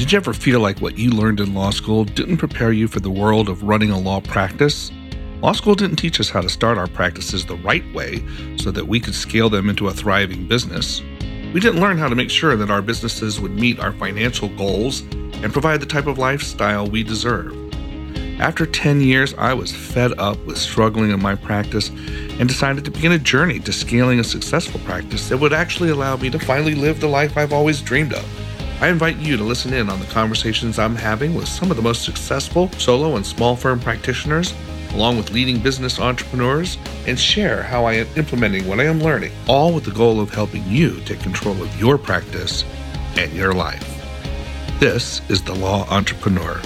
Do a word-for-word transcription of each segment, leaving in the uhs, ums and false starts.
Did you ever feel like what you learned in law school didn't prepare you for the world of running a law practice? Law school didn't teach us how to start our practices the right way so that we could scale them into a thriving business. We didn't learn how to make sure that our businesses would meet our financial goals and provide the type of lifestyle we deserve. After ten years, I was fed up with struggling in my practice and decided to begin a journey to scaling a successful practice that would actually allow me to finally live the life I've always dreamed of. I invite you to listen in on the conversations I'm having with some of the most successful solo and small firm practitioners, along with leading business entrepreneurs, and share how I am implementing what I am learning, all with the goal of helping you take control of your practice and your life. This is The Law Entrepreneur.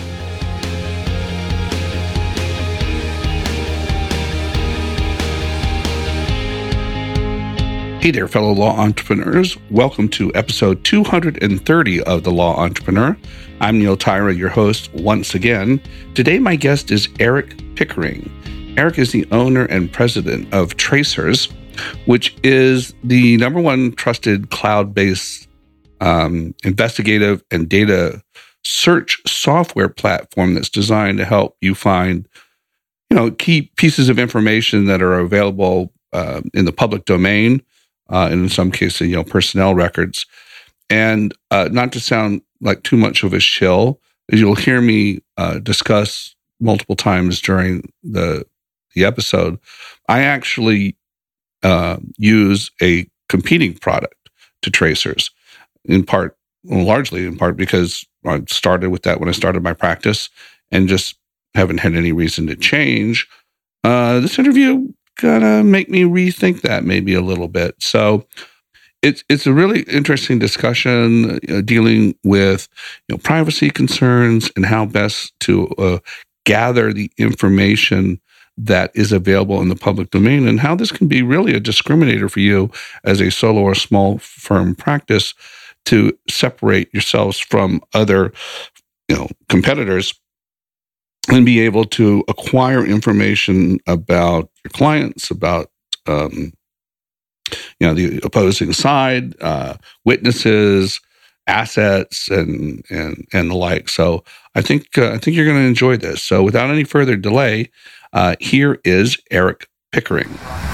Hey there, fellow law entrepreneurs. Welcome to episode two hundred thirty of The Law Entrepreneur. I'm Neil Tyra, your host once again. Today, my guest is Eric Pickering. Eric is the owner and president of Tracers, which is the number one trusted cloud-based um, investigative and data search software platform that's designed to help you find, you know, key pieces of information that are available uh, in the public domain. Uh, and in some cases, you know, personnel records. And uh, not to sound like too much of a shill, as you'll hear me uh, discuss multiple times during the the episode, I actually uh, use a competing product to Tracers, in part, well, largely in part because I started with that when I started my practice and just haven't had any reason to change. Uh, this interview gonna make me rethink that maybe a little bit. So it's it's a really interesting discussion uh, dealing with you know privacy concerns and how best to uh, gather the information that is available in the public domain, and how this can be really a discriminator for you as a solo or small firm practice to separate yourselves from other you know competitors and be able to acquire information about your clients, about um, you know the opposing side, uh, witnesses, assets, and and and the like. So I think uh, I think you're going to enjoy this. So without any further delay, uh, here is Eric Pickering.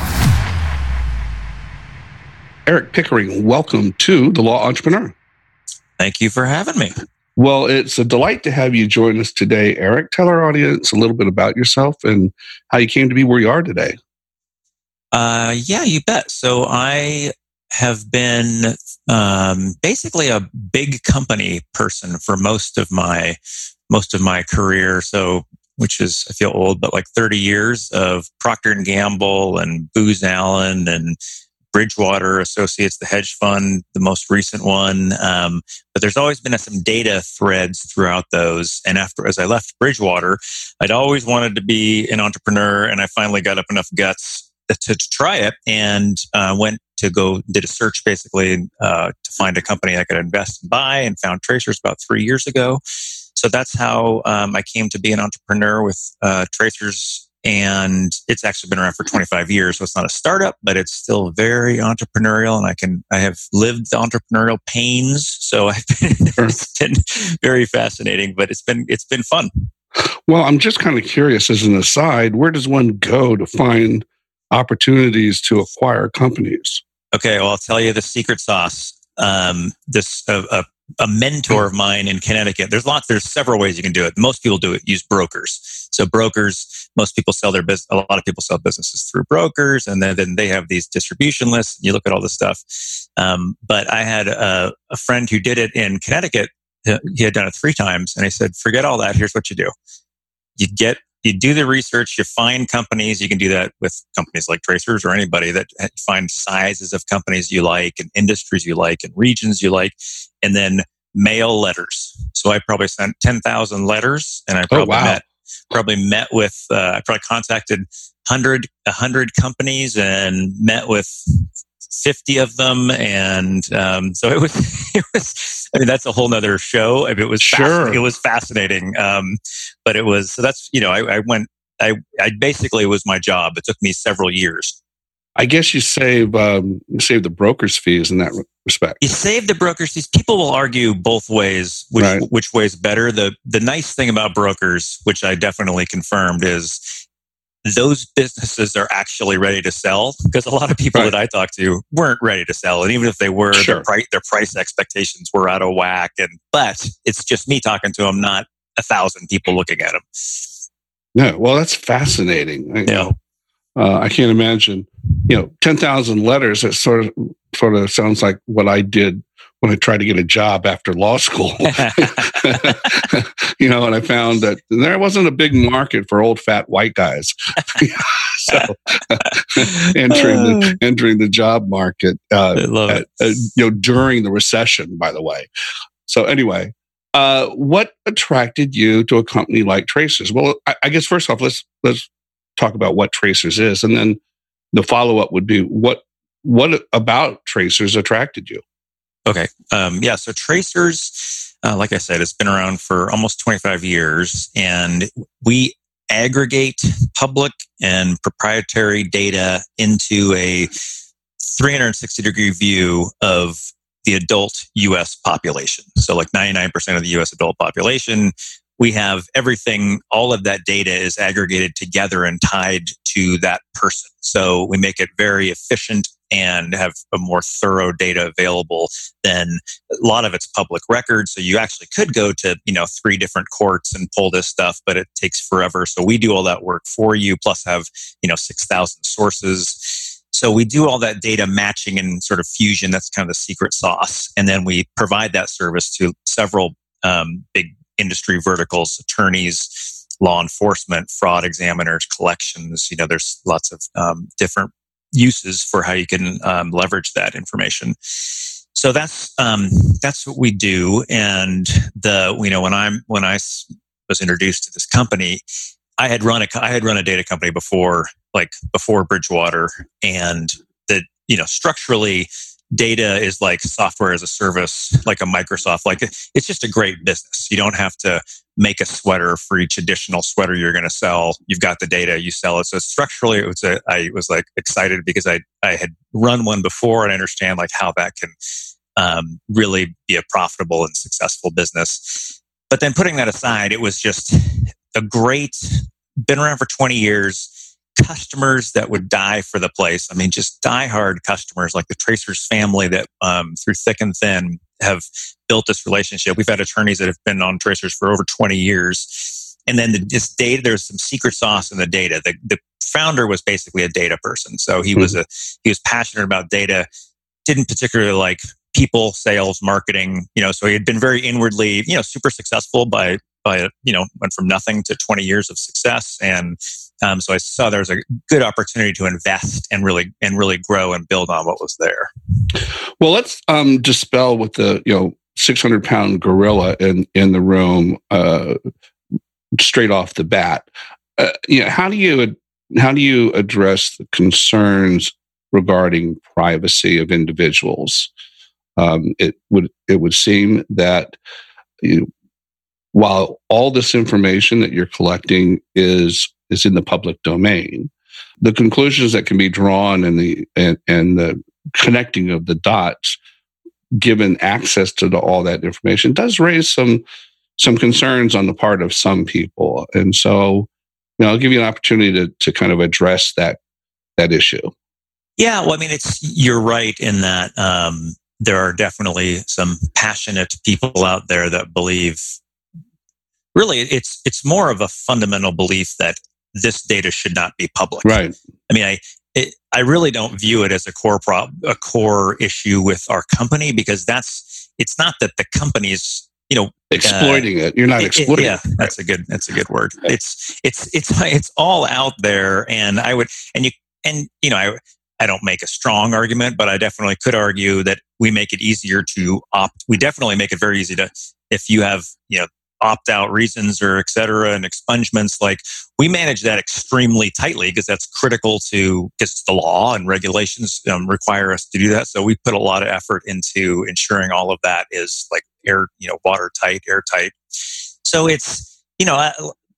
Eric Pickering, welcome to The Law Entrepreneur. Thank you for having me. Well, it's a delight to have you join us today, Eric. Tell our audience a little bit about yourself and how you came to be where you are today. Uh, yeah, you bet. So I have been um, basically a big company person for most of my most of my career. So, which is I feel old, but like thirty years of Procter and Gamble and Booz Allen and Bridgewater Associates, the hedge fund, the most recent one. Um, but there's always been some data threads throughout those. And after, as I left Bridgewater, I'd always wanted to be an entrepreneur, and I finally got up enough guts to, to try it, and uh, went to go did a search basically uh, to find a company I could invest and buy, and found Tracers about three years ago. So that's how um, I came to be an entrepreneur with uh, Tracers. And it's actually been around for twenty-five years, so it's not a startup, but it's still very entrepreneurial. And I can, I have lived the entrepreneurial pains, so I've been, it's been very fascinating. But it's been, it's been fun. Well, I'm just kind of curious, as an aside, where does one go to find opportunities to acquire companies? Okay, well, I'll tell you the secret sauce. Um, this uh, a, a mentor of mine in Connecticut. There's lots. There's several ways you can do it. Most people do it. Use brokers. So brokers. Most people sell their business. A lot of people sell businesses through brokers, and then, then they have these distribution lists. And you look at all this stuff. Um, but I had a, a friend who did it in Connecticut. He had done it three times, and I said, "Forget all that. Here's what you do. You get, you do the research. You find companies. You can do that with companies like Tracers or anybody that find sizes of companies you like, and industries you like, and regions you like, and then mail letters. So I probably sent ten thousand letters, and I probably oh, wow. met." Probably met with, uh, I probably contacted one hundred, one hundred companies and met with fifty of them. And um, so it was, it was, I mean, that's a whole nother show. I mean, it was, sure. It was fascinating. Um, but it was, so that's, you know, I, I went, I, I basically, it was my job. It took me several years. I guess you save um, you save the broker's fees in that respect. You save the broker's fees. People will argue both ways, which Right. which way is better. The the nice thing about brokers, which I definitely confirmed, is those businesses are actually ready to sell, because a lot of people Right. that I talked to weren't ready to sell, and even if they were, Sure. their price their price expectations were out of whack. And but it's just me talking to them, not a thousand people looking at them. Yeah, well, that's fascinating. I, you Yeah. know, uh, I can't imagine. You know, ten thousand letters. It sort of sort of sounds like what I did when I tried to get a job after law school. You know, and I found that there wasn't a big market for old fat white guys. So entering the entering the job market, uh, I love at, it. uh, you know, during the recession, by the way. So anyway, uh, what attracted you to a company like Tracers? Well, I, I guess first off, let's let's talk about what Tracers is, and then the follow up would be what what about Tracers attracted you? Okay. Um, yeah. So Tracers, uh, like I said, it's been around for almost twenty-five years, and we aggregate public and proprietary data into a three hundred sixty degree view of the adult U S population. So like ninety-nine percent of the U S adult population, we have everything, all of that data is aggregated together and tied to that person. So we make it very efficient and have a more thorough data available than a lot of it's public record. So you actually could go to, you know, three different courts and pull this stuff, but it takes forever. So we do all that work for you, plus have, you know, six thousand sources. So we do all that data matching and sort of fusion. That's kind of the secret sauce. And then we provide that service to several um, big industry verticals, attorneys, law enforcement, fraud examiners, collections. You know, there's lots of um, different uses for how you can um, leverage that information. So that's um, that's what we do. And the you know when I'm when I was introduced to this company, I had run a I had run a data company before, like before Bridgewater, and the you know structurally, data is like software as a service, like a Microsoft. Like it's just a great business. You don't have to make a sweater for each additional sweater you're going to sell. You've got the data, you sell it. So structurally, it was a, I was like excited because I I had run one before and I understand like how that can um, really be a profitable and successful business. But then putting that aside, it was just a great, been around for twenty years. Customers that would die for the place. I mean, just diehard customers like the Tracers family that um, through thick and thin have built this relationship. We've had attorneys that have been on Tracers for over twenty years. And then the, this data, there's some secret sauce in the data. The, the founder was basically a data person. So he mm-hmm. was a he was passionate about data, didn't particularly like people, sales, marketing, you know, so he had been very inwardly, you know, super successful by by, you know, went from nothing to twenty years of success. And Um, so I saw there was a good opportunity to invest and really and really grow and build on what was there. Well, let's um, dispel with the you know six hundred pound gorilla in in the room uh, straight off the bat. Uh, you know, how do you how do you address the concerns regarding privacy of individuals? Um, it would it would seem that you, while all this information that you're collecting is is in the public domain, the conclusions that can be drawn and the and, and the connecting of the dots, given access to the, all that information, does raise some some concerns on the part of some people. And so, you know, I'll give you an opportunity to to kind of address that that issue. Yeah, well, I mean, it's you're right in that um, there are definitely some passionate people out there that believe. Really, it's it's more of a fundamental belief that this data should not be public. Right. I mean, I it, I really don't view it as a core prob, a core issue with our company, because that's it's not that the company's you know exploiting uh, it. You're not it, exploiting. It, yeah, it. Right. that's a good that's a good word. It's it's it's it's all out there, and I would and you and you know I I don't make a strong argument, but I definitely could argue that we make it easier to opt. We definitely make it very easy to if you have you know. opt-out reasons or et cetera and expungements, like we manage that extremely tightly because that's critical to, because the law and regulations um, require us to do that. So we put a lot of effort into ensuring all of that is like air, you know, watertight, airtight. So it's, you know,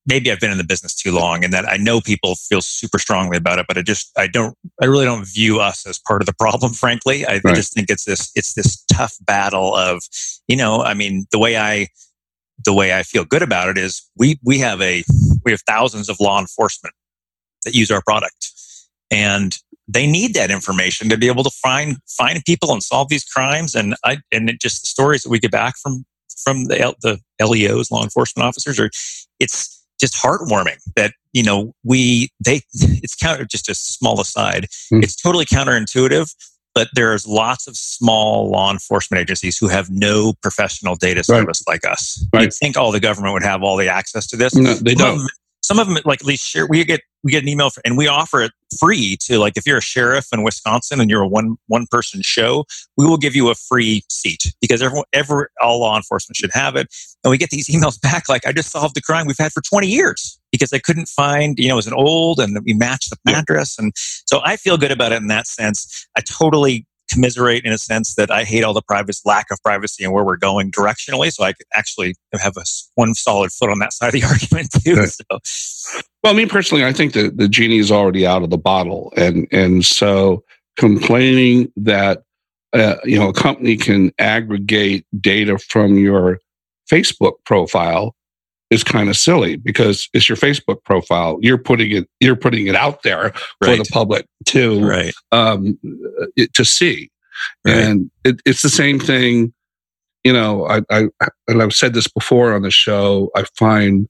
maybe I've been in the business too long, and that I know people feel super strongly about it, but I just I don't I really don't view us as part of the problem. Frankly, I, right. I just think it's this it's this tough battle of, you know, I mean, the way I the way I feel good about it is we we have a we have thousands of law enforcement that use our product, and they need that information to be able to find find people and solve these crimes. And I and it just the stories that we get back from from the L, the L E Os, law enforcement officers, are it's just heartwarming that, you know, we they it's counter just a small aside. Mm. It's totally counterintuitive, but there's lots of small law enforcement agencies who have no professional data service right. like us. Right. You'd think all the government would have all the access to this. No, they some don't. Of them, some of them, like at least share. We get we get an email for, and we offer it free to, like, if you're a sheriff in Wisconsin and you're a one one person show, we will give you a free seat, because everyone, every all law enforcement should have it. And we get these emails back like, I just solved the crime we've had for twenty years, because I couldn't find, you know, it was an old, and we matched the address. And so I feel good about it in that sense. I totally commiserate in a sense that I hate all the privacy, lack of privacy, and where we're going directionally. So I could actually have a one solid foot on that side of the argument too. Right. So. Well, me personally, I think that the genie is already out of the bottle, and and so complaining that uh, you know, a company can aggregate data from your Facebook profile is kind of silly, because it's your Facebook profile. You're putting it you're putting it out there right. for the public to right. um, it, to see, right. and it, it's the same thing. You know, I, I and I've said this before on the show. I find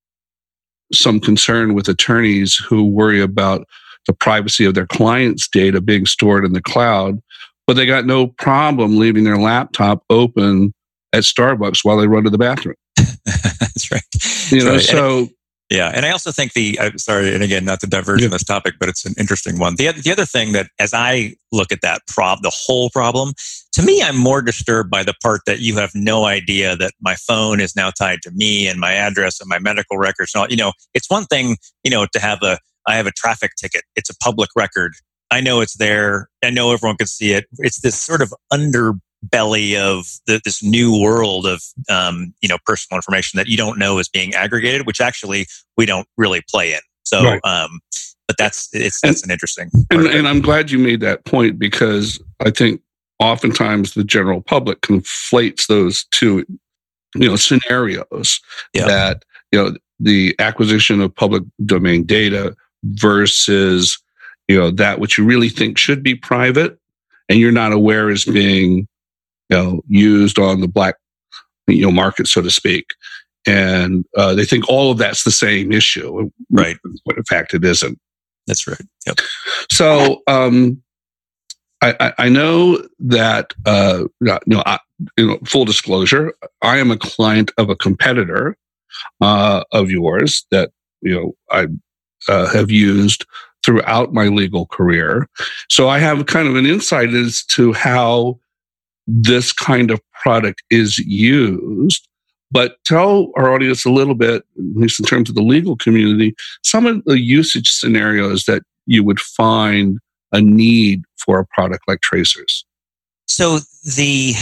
some concern with attorneys who worry about the privacy of their clients' data being stored in the cloud, but they got no problem leaving their laptop open at Starbucks while they run to the bathroom. That's right. You know, right. so and, yeah, and I also think the I'm sorry, and again, not to diverge yeah. from this topic, but it's an interesting one. The the other thing that, as I look at that prob, the whole problem, to me, I'm more disturbed by the part that you have no idea that my phone is now tied to me and my address and my medical records. And all, you know, it's one thing, you know, to have a I have a traffic ticket. It's a public record. I know it's there. I know everyone can see it. It's this sort of underbelly of the, this new world of, um, you know, personal information that you don't know is being aggregated, which actually we don't really play in. So, right. um, but that's, it's, that's and, an interesting. And, and I'm glad you made that point, because I think oftentimes the general public conflates those two, you know, scenarios yeah. that, you know, the acquisition of public domain data versus, you know, that which you really think should be private and you're not aware is being, you know, used on the black, you know, market, so to speak. And uh, they think all of that's the same issue. Right. But in fact, it isn't. That's right. Yep. So um, I, I, I know that, uh, you know, I, you know, full disclosure, I am a client of a competitor uh, of yours that, you know, I uh, have used throughout my legal career. So I have kind of an insight as to how this kind of product is used. But tell our audience a little bit, at least in terms of the legal community, some of the usage scenarios that you would find a need for a product like Tracers. So the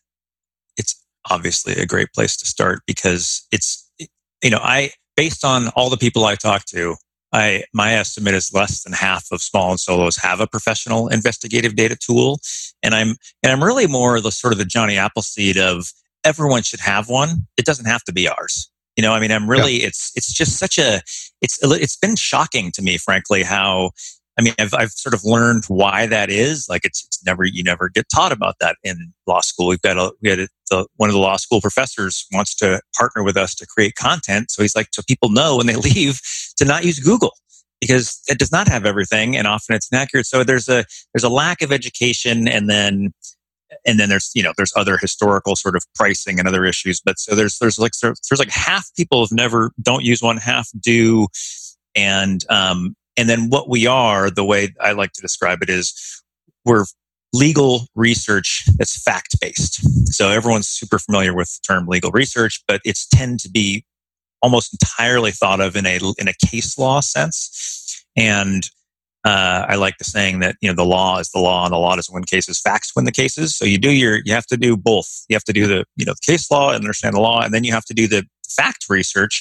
it's obviously a great place to start, because it's, you know, I based on all the people I talk to, I, my estimate is less than half of small and solos have a professional investigative data tool, and I'm and I'm really more the sort of the Johnny Appleseed of everyone should have one. It doesn't have to be ours. You know, I mean, I'm really yeah. it's it's just such a it's it's been shocking to me, frankly, how I mean, I've I've sort of learned why that is. Like, it's it's never you never get taught about that in law school. We've got a we had a, the, one of the law school professors wants to partner with us to create content. So he's like, so people know when they leave to not use Google, because it does not have everything, and often it's inaccurate. So there's a there's a lack of education, and then and then there's you know there's other historical sort of pricing and other issues. But so there's there's like there's like half people have never don't use one, half do, and um. And then what we are, the way I like to describe it is we're legal research that's fact-based. So everyone's super familiar with the term legal research, but it's tend to be almost entirely thought of in a in a case law sense. And uh, I like the saying that, you know, the law is the law and the law doesn't win cases, facts win the cases. So you do your you have to do both. You have to do the, you know, the case law and understand the law, and then you have to do the fact research.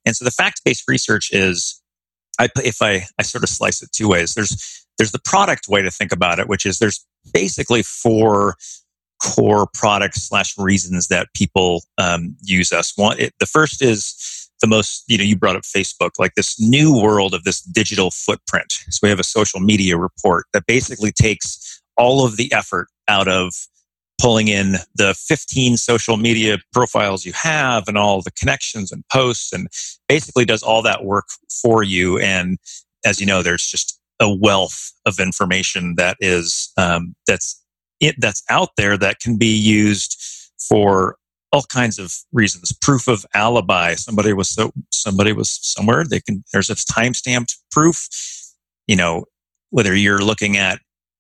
And so the fact-based research is, I, if I, I sort of slice it two ways. There's, there's the product way to think about it, which is there's basically four core products slash reasons that people um, use us. One, it, the first is the most, you know, you brought up Facebook, like this new world of this digital footprint. So we have a social media report that basically takes all of the effort out of pulling in the fifteen social media profiles you have and all the connections and posts, and basically does all that work for you. And as you know, there's just a wealth of information that is um, that's it that's out there that can be used for all kinds of reasons. Proof of alibi. Somebody was so somebody was somewhere. They can. There's a timestamped proof. You know, whether you're looking at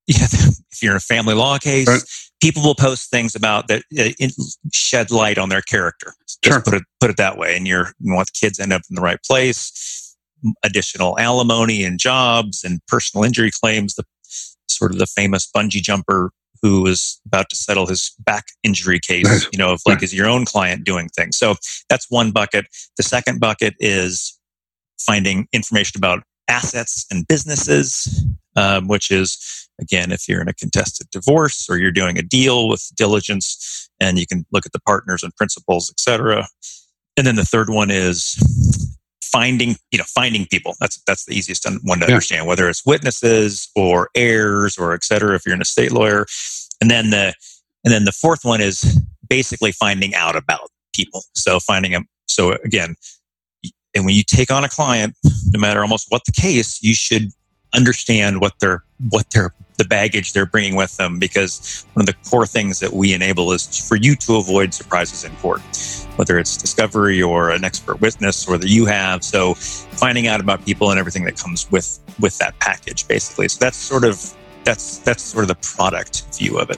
if you're in a family law case. Right. People will post things about that uh, shed light on their character. Just sure. put it put it that way. And you're, you want the kids end up in the right place. Additional alimony and jobs and personal injury claims. The sort of the famous bungee jumper who was about to settle his back injury case. Right. You know, of like right. is your own client doing things. So that's one bucket. The second bucket is finding information about assets and businesses, um, which is. Again, if you're in a contested divorce or you're doing a deal with diligence, and you can look at the partners and principals, et cetera. And then the third one is finding, you know, finding people. That's that's the easiest one to yeah. understand, whether it's witnesses or heirs or et cetera. If you're an estate lawyer, and then the and then the fourth one is basically finding out about people. So finding them. So again, and when you take on a client, no matter almost what the case, you should understand what they're what they're the baggage they're bringing with them, because one of the core things that we enable is for you to avoid surprises in court, whether it's discovery or an expert witness or that you have. So finding out about people and everything that comes with with that package, basically. So that's sort of that's that's sort of the product view of it.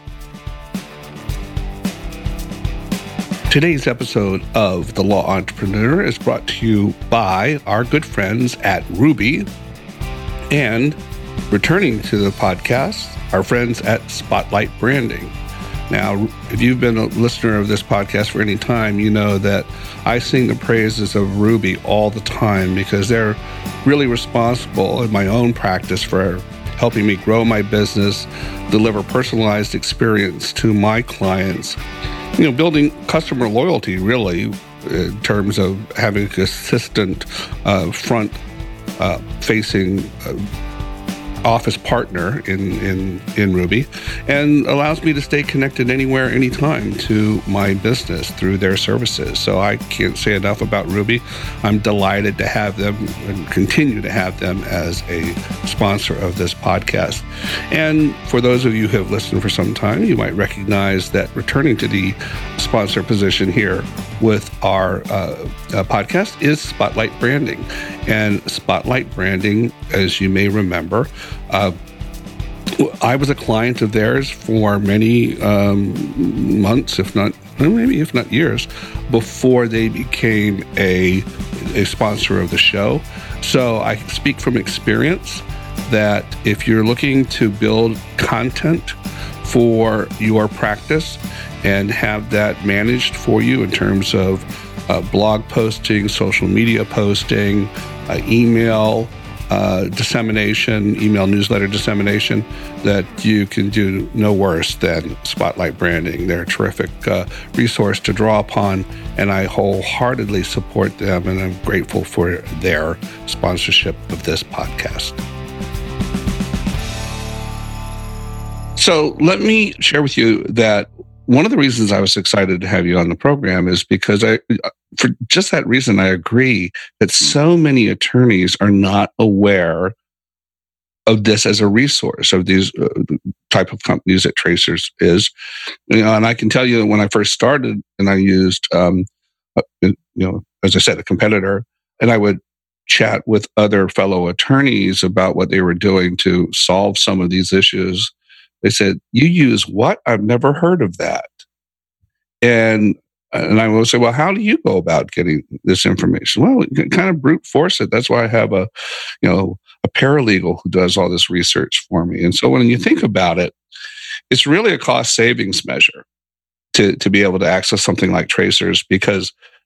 Today's episode of The Law Entrepreneur is brought to you by our good friends at Ruby, and returning to the podcast, our friends at Spotlight Branding. Now, if you've been a listener of this podcast for any time, you know that I sing the praises of Ruby all the time because they're really responsible in my own practice for helping me grow my business, deliver personalized experience to my clients, you know, building customer loyalty, really, in terms of having a consistent uh, front uh, facing uh, office partner in, in, in Ruby, and allows me to stay connected anywhere, anytime to my business through their services. So I can't say enough about Ruby. I'm delighted to have them and continue to have them as a sponsor of this podcast. And for those of you who have listened for some time, you might recognize that returning to the sponsor position here with our uh, uh, podcast is Spotlight Branding. And Spotlight Branding, as you may remember, uh, I was a client of theirs for many um, months, if not, maybe if not years, before they became a, a sponsor of the show. So I speak from experience that if you're looking to build content for your practice and have that managed for you in terms of uh, blog posting, social media posting, uh, email uh, dissemination, email newsletter dissemination, that you can do no worse than Spotlight Branding. They're a terrific uh, resource to draw upon, and I wholeheartedly support them, and I'm grateful for their sponsorship of this podcast. So let me share with you that one of the reasons I was excited to have you on the program is because I, for just that reason, I agree that so many attorneys are not aware of this as a resource, of these uh, type of companies that Tracers is. You know, and I can tell you that when I first started and I used, um, you know, as I said, a competitor, and I would chat with other fellow attorneys about what they were doing to solve some of these issues. They said, "You use what? I've never heard of that." And and I will say, "Well, how do you go about getting this information?" Well, you can kind of brute force it. That's why I have a, you know, a paralegal who does all this research for me. And so when you think about it, it's really a cost savings measure to to be able to access something like Tracers, because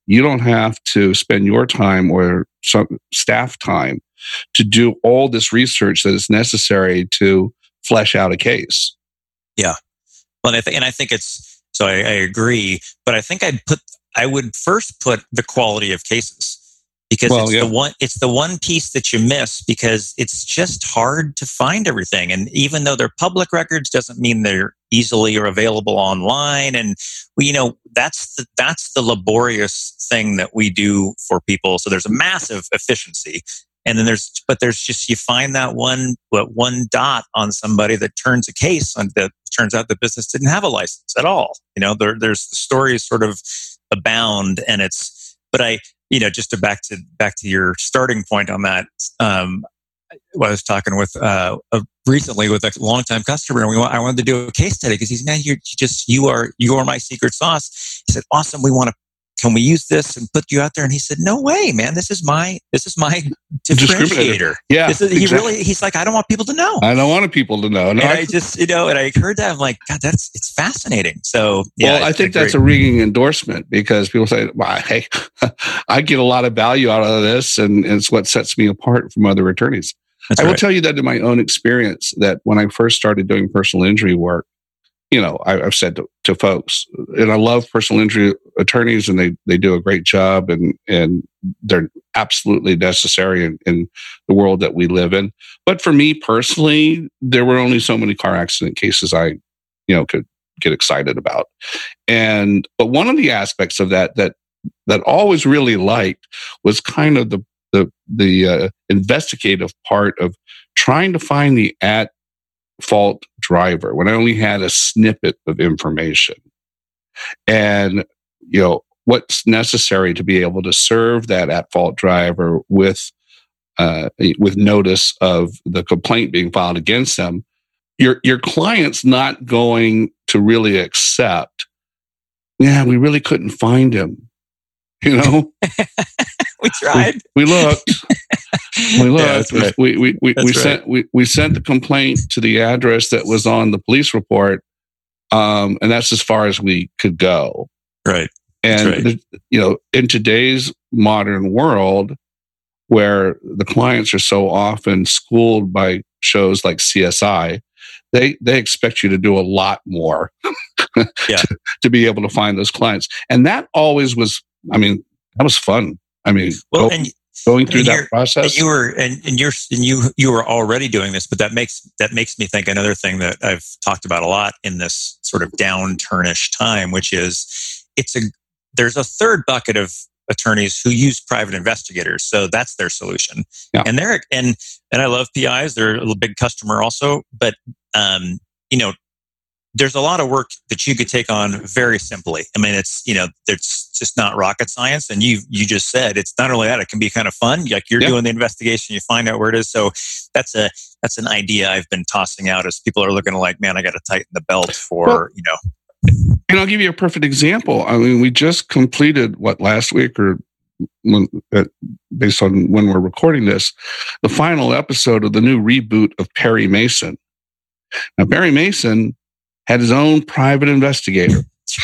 you don't have to spend your time or some staff time to do all this research that is necessary to flesh out a case. Yeah. Well, and I, th- and I think it's, so I, I agree, but I think I'd put, I would first put the quality of cases. Because well, it's yeah. the one, it's the one piece that you miss because it's just hard to find everything. And even though they're public records, doesn't mean they're easily or available online. And we, you know, that's the, that's the laborious thing that we do for people. So there's a massive efficiency, and then there's, but there's just you find that one, what one dot on somebody that turns a case on that turns out the business didn't have a license at all. You know, there, there's the stories sort of abound, and it's, but I. You know, just to back to back to your starting point on that. Um, I was talking with uh, uh, recently with a longtime customer, and we want, I wanted to do a case study because he's man, you're just you are you are my secret sauce. He said, "Awesome, we want to. Can we use this and put you out there?" And he said, "No way, man. This is my this is my differentiator." Yeah, this is, he exactly. really he's like, "I don't want people to know. I don't want people to know." No, and I, I just you know, and I heard that I'm like, God, that's it's fascinating. So yeah, well, I think that's a ringing endorsement because people say, well, "Hey, I get a lot of value out of this, and, and it's what sets me apart from other attorneys." That's I right. will tell you that in my own experience, that when I first started doing personal injury work, you know, I, I've said to, to folks, and I love personal injury attorneys, and they, they do a great job, and, and they're absolutely necessary in, in the world that we live in. But for me personally, there were only so many car accident cases I, you know, could get excited about. And but one of the aspects of that that that I always really liked was kind of the the the uh, investigative part of trying to find the at fault driver when I only had a snippet of information, and you know what's necessary to be able to serve that at fault driver with uh, with notice of the complaint being filed against them. Your your client's not going to really accept. Yeah, we really couldn't find him. You know, we tried. We, we looked. We looked. Yeah, right. We we we, we right. sent we, we sent the complaint to the address that was on the police report, um, and that's as far as we could go. Right. And right. the, you know, in today's modern world, where the clients are so often schooled by shows like C S I, they they expect you to do a lot more yeah. to, to be able to find those clients, and that always was. I mean, that was fun. I mean, well, go, and, going through that process. And you were and, and you're and you you were already doing this, but that makes that makes me think another thing that I've talked about a lot in this sort of downturnish time, which is it's a there's a third bucket of attorneys who use private investigators, so that's their solution. Yeah. And they're and and I love P Is; they're a big customer also, but um, you know. There's a lot of work that you could take on very simply. I mean, it's, you know, it's just not rocket science. And you you just said it's not only that, it can be kind of fun. Like you're yeah. doing the investigation, you find out where it is. So that's a that's an idea I've been tossing out as people are looking like, man, I got to tighten the belt for, well, you know. And I'll give you a perfect example. I mean, we just completed what last week or when, uh, based on when we're recording this, the final episode of the new reboot of Perry Mason. Now, Perry Mason had his own private investigator,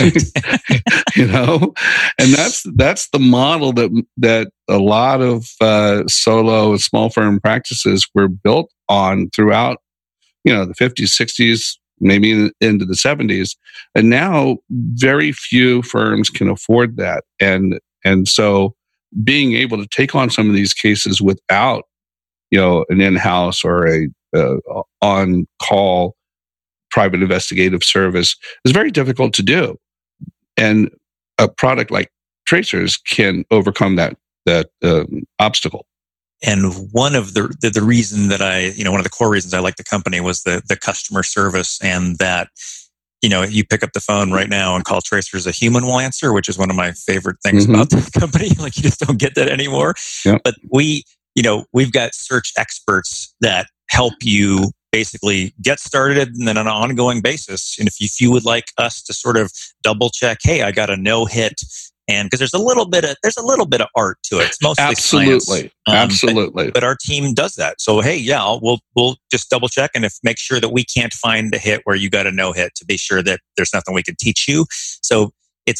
you know, and that's that's the model that that a lot of uh, solo and small firm practices were built on throughout, you know, the fifties, sixties, maybe into the seventies, and now very few firms can afford that, and and so being able to take on some of these cases without, you know, an in-house or a uh, on-call private investigative service is very difficult to do, and a product like Tracers can overcome that that um, obstacle. And one of the, the the reason that I, you know, one of the core reasons I like the company was the the customer service, and that, you know, you pick up the phone right now and call Tracers, a human will answer, which is one of my favorite things mm-hmm. about this company. Like you just don't get that anymore. Yep. But we, you know, we've got search experts that help you basically get started and then on an ongoing basis. And if you, if you would like us to sort of double check, hey, I got a no hit, and because there's a little bit of there's a little bit of art to it. It's mostly absolutely, science. Um, absolutely. But, but our team does that. So hey, yeah, I'll, we'll we'll just double check and if make sure that we can't find a hit where you got a no hit to be sure that there's nothing we can teach you. So it's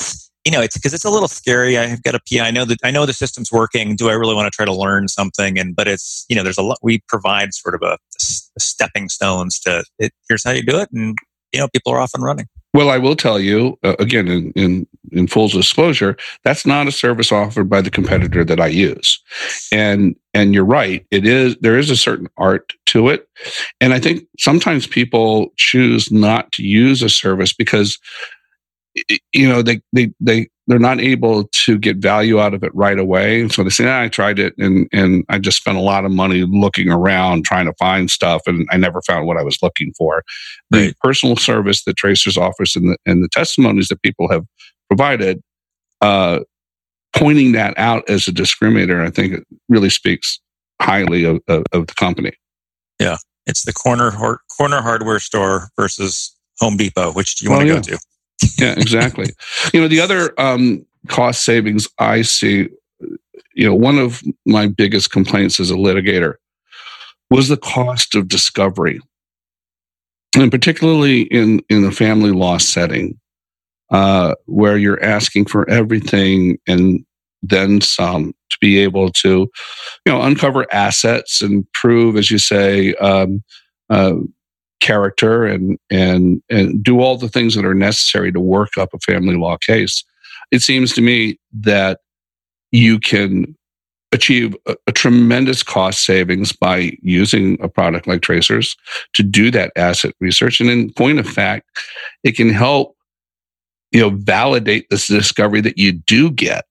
you know, it's because it's a little scary. I've got a P I. I know that I know the system's working. Do I really want to try to learn something? And but it's, you know, there's a lot. We provide sort of a, a stepping stones to it. Here's how you do it, and you know, people are off and running. Well, I will tell you uh, again, in, in in full disclosure, that's not a service offered by the competitor that I use, and and you're right. It is there is a certain art to it, and I think sometimes people choose not to use a service because, you know, they they they they're not able to get value out of it right away, and so they say, ah, "I tried it, and and I just spent a lot of money looking around trying to find stuff, and I never found what I was looking for." Right. The personal service that Tracers offers, and the and the testimonies that people have provided, uh, pointing that out as a discriminator, I think it really speaks highly of, of, of the company. Yeah, it's the corner corner hardware store versus Home Depot. Which do you want well, to yeah. go to? Yeah, exactly. You know, the other um, cost savings I see, you know, one of my biggest complaints as a litigator was the cost of discovery. And particularly in, in a family law setting, uh, where you're asking for everything and then some to be able to, you know, uncover assets and prove, as you say, um, uh, character and and and do all the things that are necessary to work up a family law case. It seems to me that you can achieve a, a tremendous cost savings by using a product like Tracers to do that asset research. And in point of fact, it can help, you know, validate this discovery that you do get.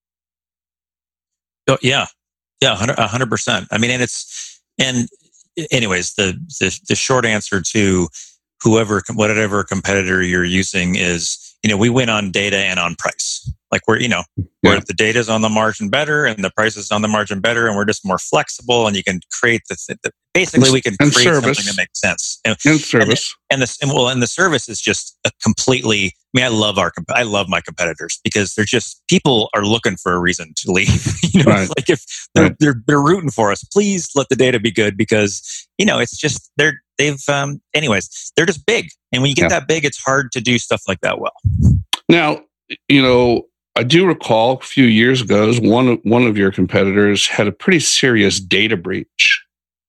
Oh, yeah, yeah, a hundred percent. I mean, and it's and. Anyways, the, the the short answer to whoever, whatever competitor you're using is, you know, we win on data and on price. Like we're, you know, yeah. where the data's on the margin better and the price is on the margin better, and we're just more flexible, and you can create the, the basically we can and create service. something that makes sense. And, and service. And, and the and well, and the service is just a completely. I mean, I love our I love my competitors because they're just people are looking for a reason to leave. You know, right. Like if they're, right. they're they're rooting for us, please let the data be good because you know it's just they're they've um anyways they're just big, and when you get yeah. that big, it's hard to do stuff like that well. Now, you know, I do recall a few years ago, one of, one of your competitors had a pretty serious data breach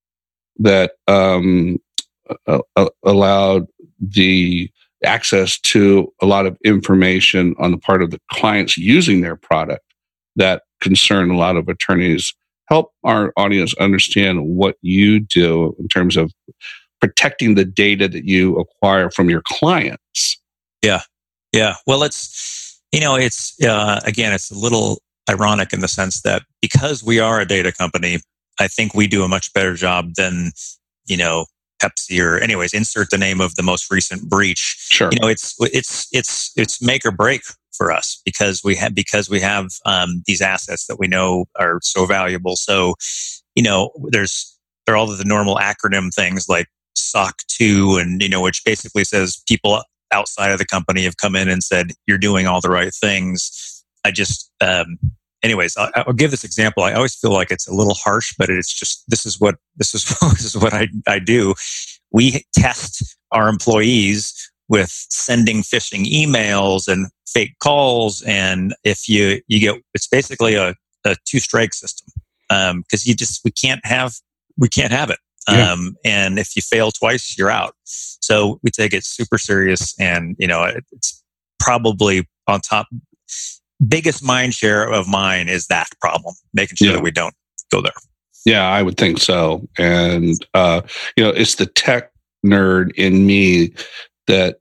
that um, uh, allowed the access to a lot of information on the part of the clients using their product that concern a lot of attorneys. Help our audience understand what you do in terms of protecting the data that you acquire from your clients. Yeah. Yeah. Well, it's, you know, it's, uh, again, it's a little ironic in the sense that because we are a data company, I think we do a much better job than, you know, Pepsi or anyways, insert the name of the most recent breach. Sure. You know, it's, it's, it's, it's make or break for us because we have, because we have, um, these assets that we know are so valuable. So, you know, there's, there are all of the normal acronym things like S O C two and, you know, which basically says people outside of the company have come in and said, you're doing all the right things. I just, um, anyways, I'll, I'll give this example. I always feel like it's a little harsh, but it's just, this is what, this is, this is what I, I do. We test our employees with sending phishing emails and fake calls. And if you, you get, it's basically a, a two strike system. Um, cause you just, we can't have, we can't have it. Yeah. Um, and if you fail twice, you're out. So we take it super serious, and you know it's probably on top. Biggest mind share of mine is that problem, making sure yeah. that we don't go there. Yeah, I would think so. And uh, you know, it's the tech nerd in me that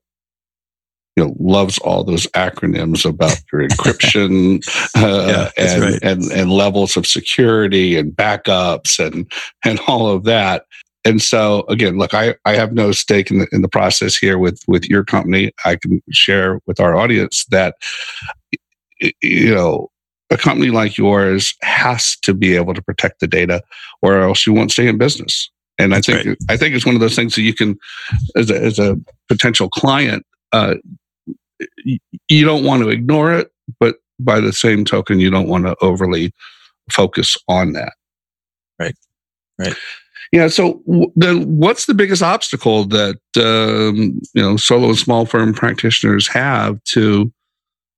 you know loves all those acronyms about your encryption uh, yeah, and, right. and and levels of security and backups and and all of that. And so again, look, I, I have no stake in the in the process here with with your company. I can share with our audience that you know a company like yours has to be able to protect the data, or else you won't stay in business. And That's I think right. I think it's one of those things that you can, as a, as a potential client, uh, you don't want to ignore it, but by the same token, you don't want to overly focus on that. Right. Right. Yeah. So w- then, what's the biggest obstacle that um, you know solo and small firm practitioners have to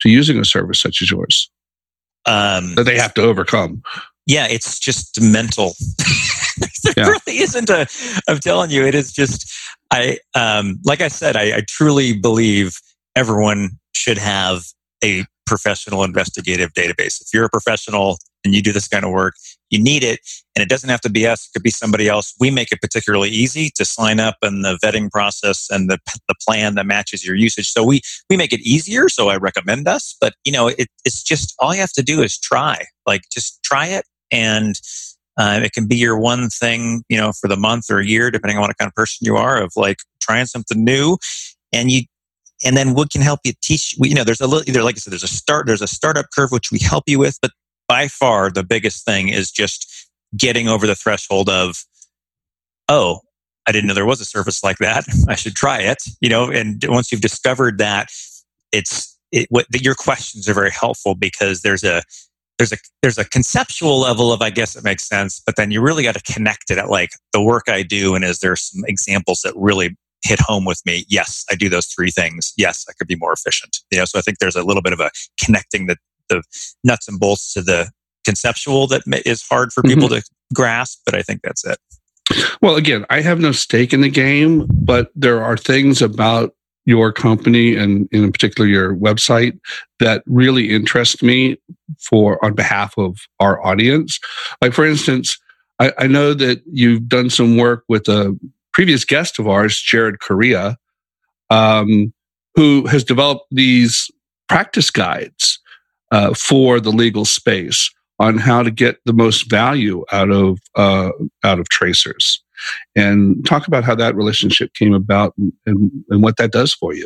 to using a service such as yours Um, that they have to overcome? Yeah, it's just mental. There Yeah. really isn't a, I'm telling you, it is just, I, um, like I said, I, I truly believe everyone should have a professional investigative database. If you're a professional and you do this kind of work, you need it. And it doesn't have to be us, it could be somebody else. We make it particularly easy to sign up and the vetting process and the the plan that matches your usage. So we we make it easier. So I recommend us. But you know, it, it's just all you have to do is try. Like just try it, and uh, it can be your one thing, you know, for the month or a year, depending on what kind of person you are. Of like trying something new, and you. And then what can help you teach? You know, there's a little, either like I said, there's a start, there's a startup curve which we help you with, but by far the biggest thing is just getting over the threshold of, oh, I didn't know there was a service like that. I should try it. You know, and once you've discovered that, it's it, what your questions are very helpful because there's a there's a there's a conceptual level of I guess it makes sense, but then you really got to connect it at like the work I do, and is there some examples that really hit home with me? Yes, I do those three things. Yes, I could be more efficient. You know, so I think there's a little bit of a connecting the, the nuts and bolts to the conceptual that is hard for people mm-hmm. to grasp, but I think that's it. Well, again, I have no stake in the game, but there are things about your company and in particular your website that really interest me for on behalf of our audience. Like, for instance, I, I know that you've done some work with a previous guest of ours, Jared Correa, um, who has developed these practice guides uh, for the legal space on how to get the most value out of uh, out of tracers, and talk about how that relationship came about and, and, and what that does for you.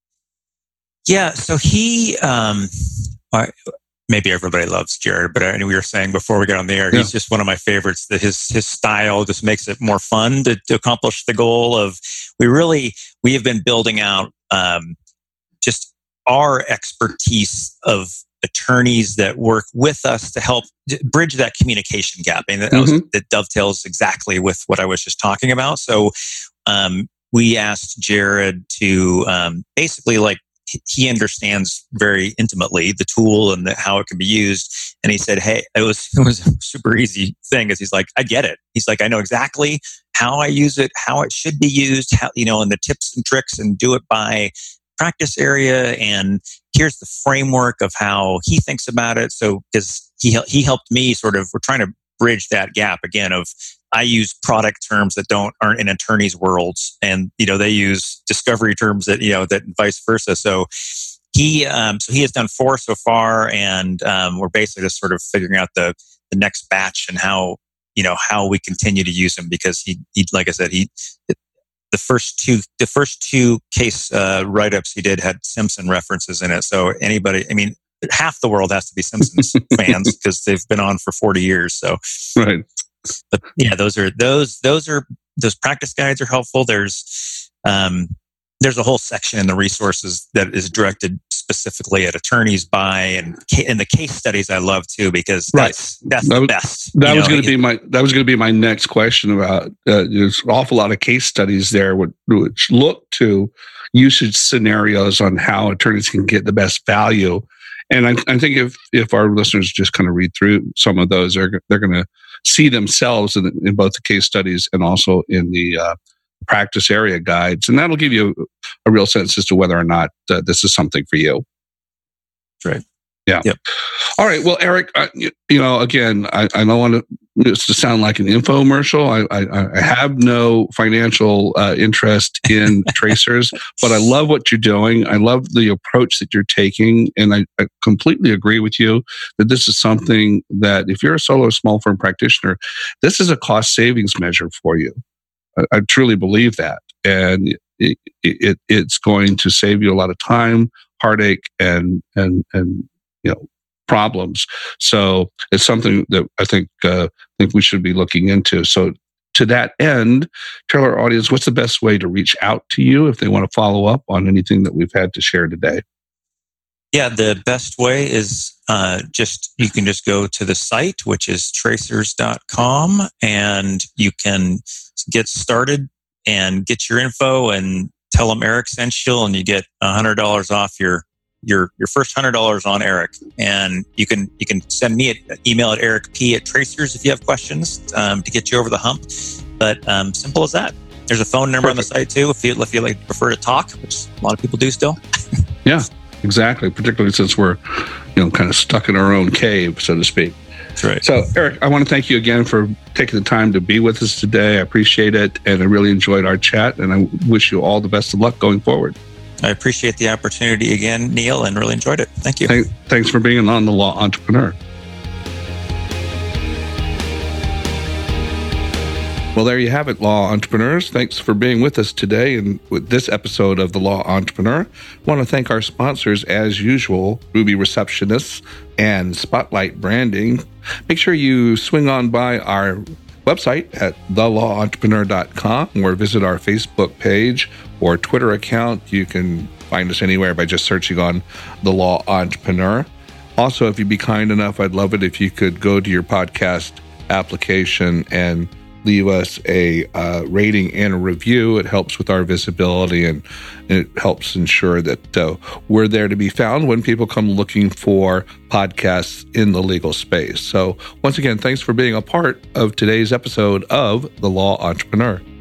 Yeah, so he. Um, I, Maybe everybody loves Jared, but I, we were saying before we got on the air, yeah. he's just one of my favorites. That his his style just makes it more fun to, to accomplish the goal of. We really we have been building out um, just our expertise of attorneys that work with us to help bridge that communication gap, and that, mm-hmm. was, that dovetails exactly with what I was just talking about. So um, we asked Jared to um, basically like. He understands very intimately the tool and the, how it can be used. And he said, hey, it was, it was a super easy thing because he's like, I get it. He's like, I know exactly how I use it, how it should be used, how, you know, and the tips and tricks, and do it by practice area. And here's the framework of how he thinks about it. So, because he, he helped me sort of, we're trying to bridge that gap again of, I use product terms that don't aren't in attorneys' worlds, and you know they use discovery terms that you know that vice versa. So he um, so he has done four so far, and um, we're basically just sort of figuring out the the next batch and how you know how we continue to use him, because he he like I said he the first two the first two case uh, write ups he did had Simpson references in it. So anybody, I mean, half the world has to be Simpsons fans because they've been on for forty years. So right. But yeah, those are those those are those practice guides are helpful. There's um, there's a whole section in the resources that is directed specifically at attorneys by and and the case studies I love too, because that's right. that's that the was, best. That was going to be my that was going to be my next question about. Uh, there's an awful lot of case studies there which, which look to usage scenarios on how attorneys can get the best value. And I, I think if if our listeners just kind of read through some of those, they're they're going to see themselves in, in both the case studies and also in the uh, practice area guides, and that'll give you a real sense as to whether or not uh, this is something for you. That's right. Yeah. Yep. All right. Well, Eric, I, you know, again, I, I don't want to, this to sound like an infomercial. I, I, I have no financial uh, interest in tracers, but I love what you're doing. I love the approach that you're taking. And I, I completely agree with you that this is something that if you're a solo small firm practitioner, this is a cost savings measure for you. I, I truly believe that. And it, it, it's going to save you a lot of time, heartache, and, and, and, you know, problems. So it's something that I think uh, think we should be looking into. So to that end, tell our audience, what's the best way to reach out to you if they want to follow up on anything that we've had to share today? Yeah, the best way is uh, just, you can just go to the site, which is tracers dot com, and you can get started and get your info and tell them Eric sent you, and you get one hundred dollars off your your your first hundred dollars on Eric, and you can you can send me an email at eric p at tracers if you have questions um, to get you over the hump. But um, simple as that. There's a phone number Perfect. On the site too if you if you like prefer to talk, which a lot of people do still. Yeah, exactly. Particularly since we're you know kind of stuck in our own cave, so to speak. That's right. So, Eric, I want to thank you again for taking the time to be with us today. I appreciate it, and I really enjoyed our chat, and I wish you all the best of luck going forward. I appreciate the opportunity again, Neil, and really enjoyed it. Thank you. Thank, thanks for being on The Law Entrepreneur. Well, there you have it, Law Entrepreneurs. Thanks for being with us today and with this episode of The Law Entrepreneur. I want to thank our sponsors, as usual, Ruby Receptionists and Spotlight Branding. Make sure you swing on by our website at the law entrepreneur dot com or visit our Facebook page or Twitter account. You can find us anywhere by just searching on The Law Entrepreneur. Also, if you'd be kind enough, I'd love it if you could go to your podcast application and leave us a uh, rating and a review. It helps with our visibility, and it helps ensure that uh, we're there to be found when people come looking for podcasts in the legal space. So once again, thanks for being a part of today's episode of The Law Entrepreneur.